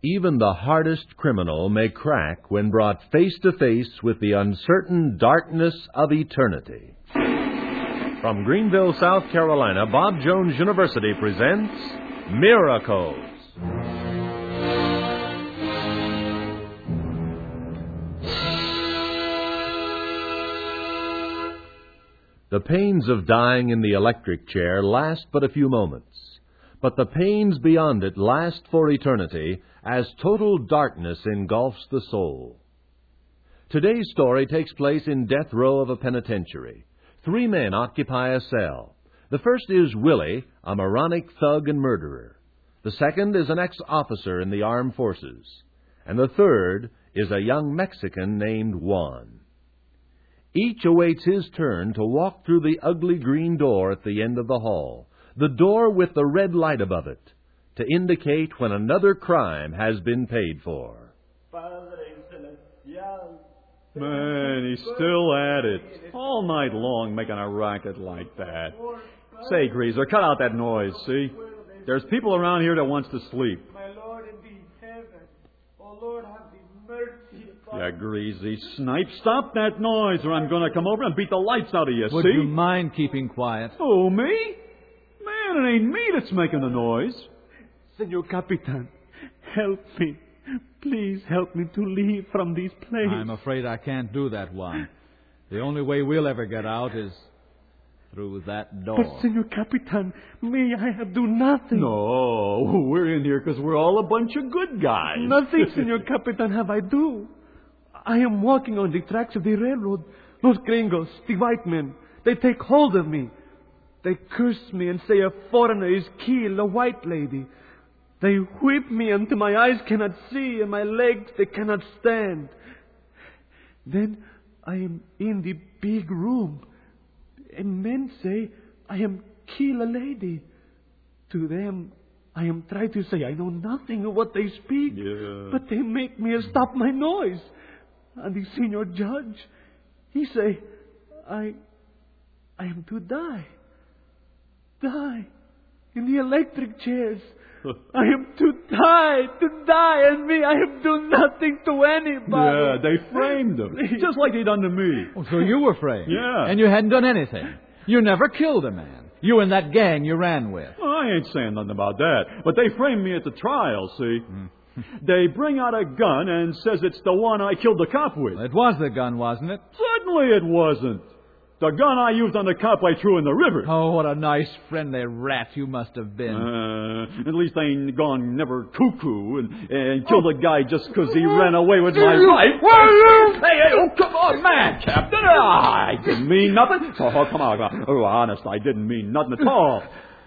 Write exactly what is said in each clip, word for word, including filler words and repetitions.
Even the hardest criminal may crack when brought face to face with the uncertain darkness of eternity. From Greenville, South Carolina, Bob Jones University presents Miracles. The pains of dying in the electric chair last but a few moments, but the pains beyond it last for eternity as total darkness engulfs the soul. Today's story takes place in death row of a penitentiary. Three men occupy a cell. The first is Willie, a moronic thug and murderer. The second is an ex-officer in the armed forces. And the third is a young Mexican named Juan. Each awaits his turn to walk through the ugly green door at the end of the hall, the door with the red light above it, to indicate when another crime has been paid for. Man, he's still at it. All night long making a racket like that. Say, Greaser, cut out that noise, see? There's people around here that wants to sleep. My Lord in the heaven. Oh, Lord, have the mercy upon Yeah, greasy snipe. Stop that noise or I'm going to come over and beat the lights out of you, Would see? you mind keeping quiet? Oh, me? Man, it ain't me that's making the noise. Senor Capitan, help me. Please help me to leave from this place. I'm afraid I can't do that, Juan. The only way we'll ever get out is through that door. But, Senor Capitan, me, I have done nothing. No, we're in here because we're all a bunch of good guys. Nothing, Senor Capitan, have I do. I am walking on the tracks of the railroad. Los gringos, the white men, they take hold of me. They curse me and say a foreigner is killed a white lady. They whip me until my eyes cannot see and my legs they cannot stand. Then I am in the big room. And men say I am kill a lady. To them, I am trying to say I know nothing of what they speak. Yeah. But they make me stop my noise. And the senior judge, he say, I, I am to die. Die in the electric chairs. I am to die, to die, and me, I have done nothing to anybody. Yeah, they framed him. Just like they done to me. Oh, so you were framed? Yeah. And you hadn't done anything? You never killed a man. You and that gang you ran with. Well, I ain't saying nothing about that. But they framed me at the trial, see? Mm. They bring out a gun and says it's the one I killed the cop with. It was the gun, wasn't it? Certainly it wasn't. The gun I used on the cop I threw in the river. Oh, what a nice friendly rat you must have been. Uh, at least I ain't gone never cuckoo and, and killed a guy just because he ran away with my wife. Hey, hey, oh, come on, man, Captain. Ah, I didn't mean nothing. Oh, come on, come on. Oh, honest, I didn't mean nothing at all.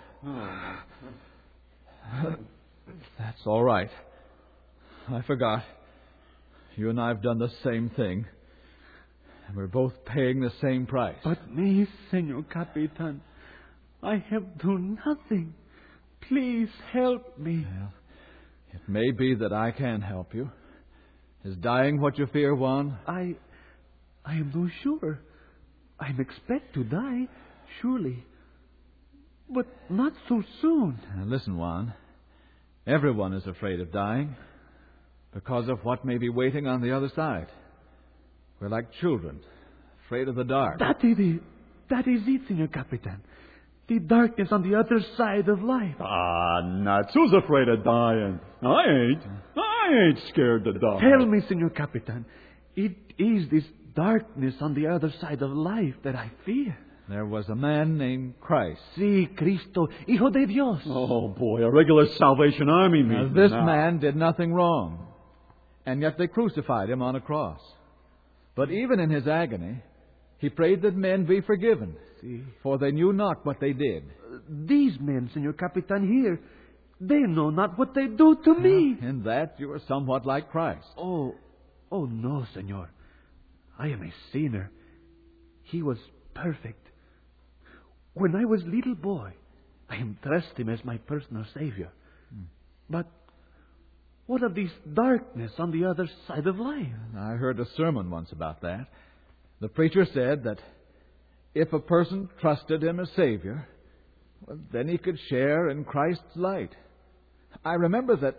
That's all right. I forgot. You and I have done the same thing. And we're both paying the same price. But me, Senor Capitan, I have done nothing. Please help me. Well, it may be that I can help you. Is dying what you fear, Juan? I, I am no sure. I expect to die, surely. But not so soon. Now listen, Juan. Everyone is afraid of dying because of what may be waiting on the other side. We're like children, afraid of the dark. That is it. That is it, Senor Capitan. The darkness on the other side of life. Ah, nuts. Who's afraid of dying? I ain't. I ain't scared to die. Tell me, Senor Capitan, it is this darkness on the other side of life that I fear. There was a man named Christ. Sí, Cristo, Hijo de Dios. Oh, boy, a regular Salvation Army Now, meeting. this now. man did nothing wrong, and yet they crucified him on a cross. But even in his agony, he prayed that men be forgiven, Sí. for they knew not what they did. These men, Senor Capitan, here, they know not what they do to me. In that you are somewhat like Christ. Oh, oh no, Senor. I am a sinner. He was perfect. When I was little boy, I trust him as my personal Savior. Hmm. But what of this darkness on the other side of life? I heard a sermon once about that. The preacher said that if a person trusted him as Savior, well, then he could share in Christ's light. I remember that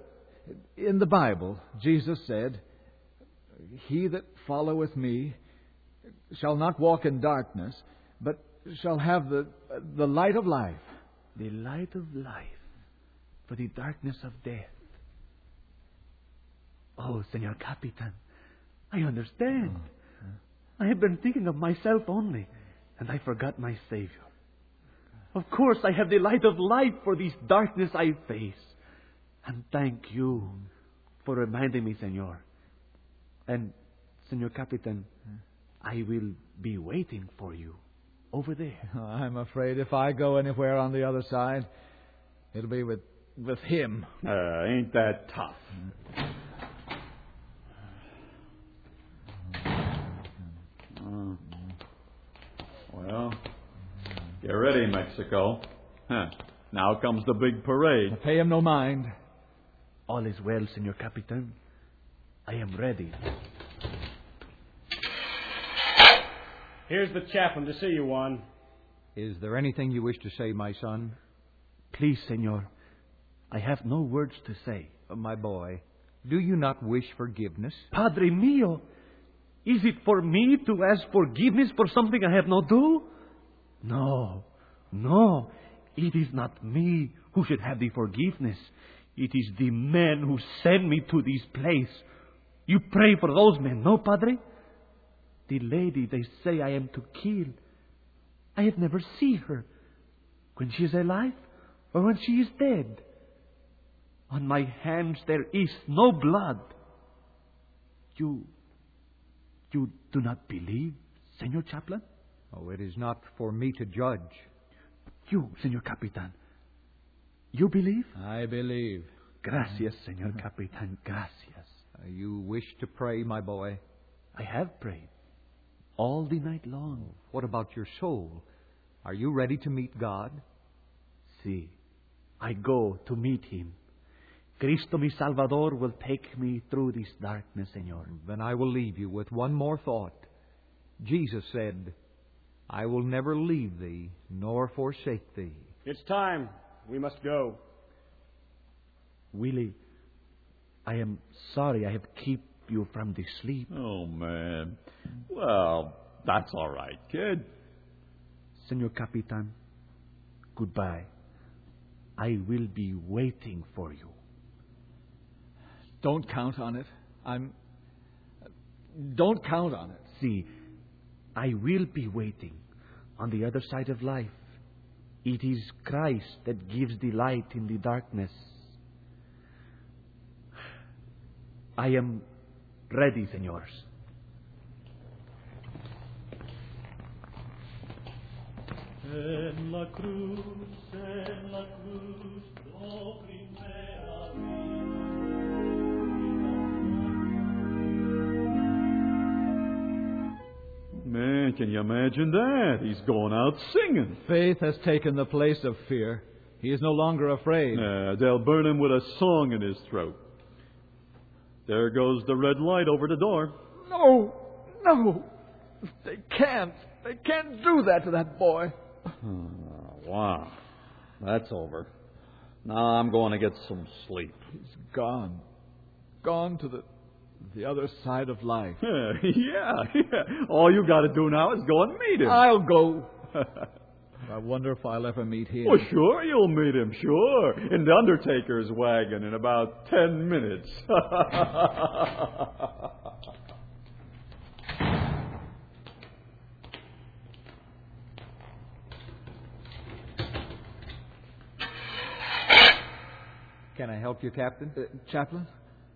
In the Bible, Jesus said, "He that followeth me shall not walk in darkness, but shall have the, the light of life." The light of life for the darkness of death. Oh, Senor Capitan, I understand. Oh. I have been thinking of myself only, and I forgot my Savior. Of course, I have the light of life for this darkness I face. And thank you for reminding me, Senor. And, Senor Capitan, I will be waiting for you over there. I'm afraid if I go anywhere on the other side, it'll be with, with him. Uh, ain't that tough? Uh, well, get ready, Mexico. Huh. Now comes the big parade. Pay him no mind. All is well, Senor Capitan. I am ready. Here's the chaplain to see you, Juan. Is there anything you wish to say, my son? Please, Senor. I have no words to say. Uh, my boy, do you not wish forgiveness? Padre mio, is it for me to ask forgiveness for something I have not do? No, no. It is not me who should have the forgiveness. It is the men who sent me to this place. You pray for those men, no, Padre? The lady they say I am to kill, I have never seen her when she is alive or when she is dead. On my hands there is no blood. You, you do not believe, Senor Chaplain? Oh, it is not for me to judge. You, Senor Capitan, you believe? I believe. Gracias, Senor Capitan, gracias. Uh, you wish to pray, my boy? I have prayed all the night long. What about your soul? Are you ready to meet God? Si, I go to meet Him. Cristo mi Salvador will take me through this darkness, Senor. Then I will leave you with one more thought. Jesus said, "I will never leave thee, nor forsake thee." It's time. We must go. Willie, I am sorry I have kept you from the sleep. Oh, man. Well, that's all right, kid. Senor Capitan, goodbye. I will be waiting for you. Don't count on it. I'm... Don't count on it. See, I will be waiting on the other side of life. It is Christ that gives the light in the darkness. I am ready, senors. En la cruz, en la cruz, oh primera Man, can you imagine that? He's going out singing. Faith has taken the place of fear. He is no longer afraid. Uh, they'll burn him with a song in his throat. There goes the red light over the door. No, no. They can't. They can't do that to that boy. Oh, wow. That's over. Now I'm going to get some sleep. He's gone. Gone to the the other side of life. yeah, yeah. All you got to do now is go and meet him. I'll go. I wonder if I'll ever meet him. Well, sure you'll meet him, sure. In the Undertaker's wagon in about ten minutes. Can I help you, Captain? Uh, Chaplain?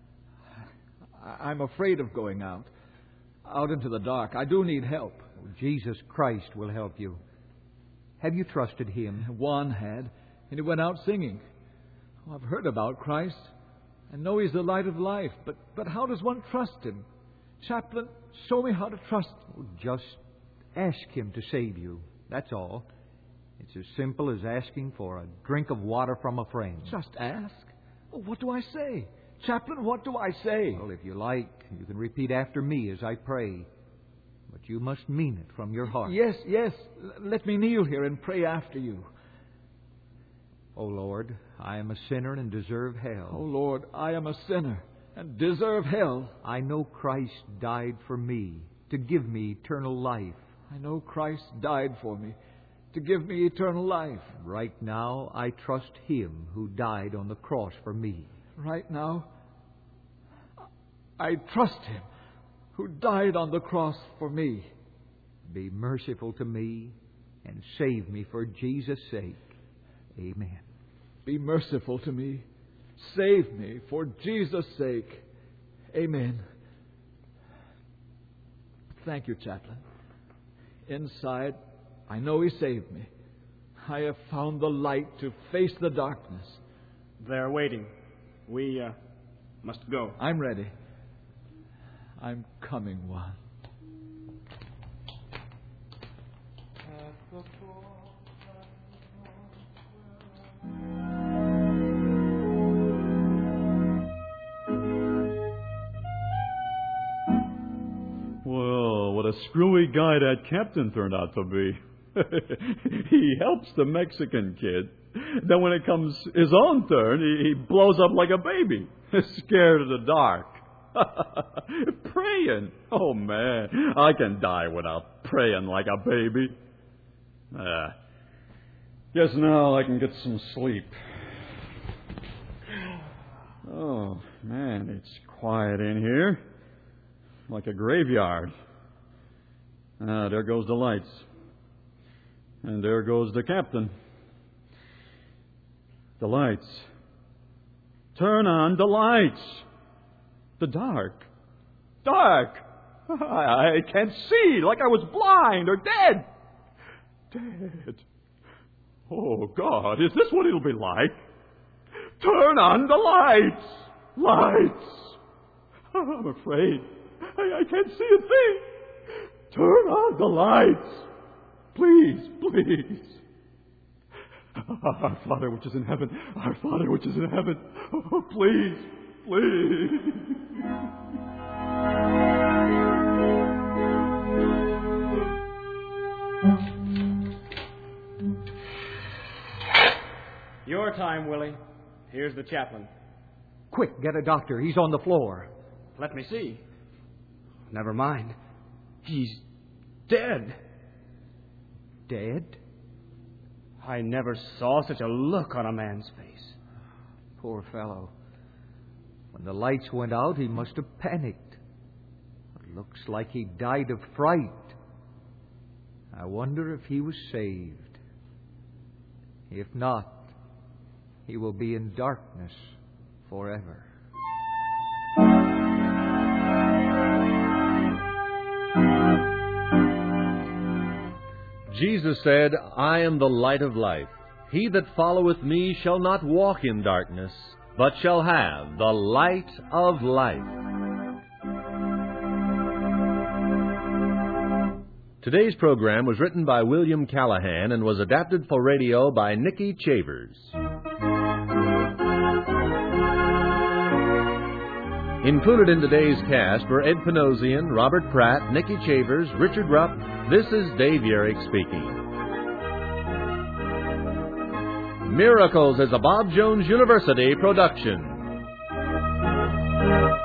I- I'm afraid of going out. Out into the dark. I do need help. Jesus Christ will help you. Have you trusted Him? Juan had, and he went out singing. Oh, I've heard about Christ. I know He's the light of life, but, but how does one trust Him? Chaplain, show me how to trust Him. Just ask Him to save you. That's all. It's as simple as asking for a drink of water from a friend. Just ask? Well, what do I say? Chaplain, what do I say? Well, if you like, you can repeat after me as I pray. But you must mean it from your heart. Yes, yes. L- let me kneel here and pray after you. O Lord, I am a sinner and deserve O hell. Lord, I am a sinner and deserve hell. I know Christ died for me to give me eternal life. I know Christ died for me to give me eternal life. Right now, I trust Him who died on the cross for me. Right now, I trust Him who died on the cross for me. Be merciful to me and save me for Jesus' sake. Amen. Be merciful to me. Save me for Jesus' sake. Amen. Thank you, Chaplain. Inside, I know He saved me. I have found the light to face the darkness. They're waiting. We uh, must go. I'm ready. I'm coming, one. Well, what a screwy guy that captain turned out to be. He helps the Mexican kid. Then when it comes his own turn, he, he blows up like a baby, scared of the dark. Praying. Oh, man, I can die without praying like a baby. Ah, guess now I can get some sleep. Oh, man, it's quiet in here. Like a graveyard. Ah, there goes the lights. And there goes the captain. The lights. Turn on the lights. The dark. Dark. I, I can't see, like I was blind or dead. Dead. Oh, God, is this what it'll be like? Turn on the lights. Lights. I'm afraid. I, I can't see a thing. Turn on the lights. Please, please. Our Father which is in heaven, our Father which is in heaven. Oh, please, please. Your time, Willie. Here's the chaplain. Quick, get a doctor. He's on the floor. Let me see. Never mind. He's dead. Dead? I never saw such a look on a man's face. Poor fellow. When the lights went out, he must have panicked. It looks like he died of fright. I wonder if he was saved. If not, he will be in darkness forever. Jesus said, I am the light of life. He that followeth me shall not walk in darkness, but shall have the light of life. Today's program was written by William Callahan and was adapted for radio by Nicky Chavers. Included in today's cast were Ed Panosian, Robert Pratt, Nicky Chavers, Richard Rupp. This is Dave Yerrick speaking. Miracles is a Bob Jones University production.